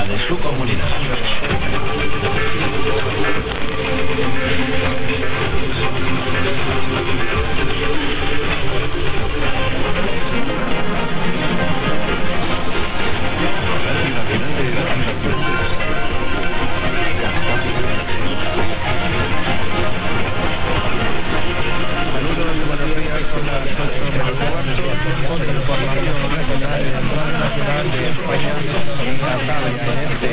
la de su comunidad. Saludos y buenos días, son las 8:15, información regional en Radio Nacional de España, Italia, en este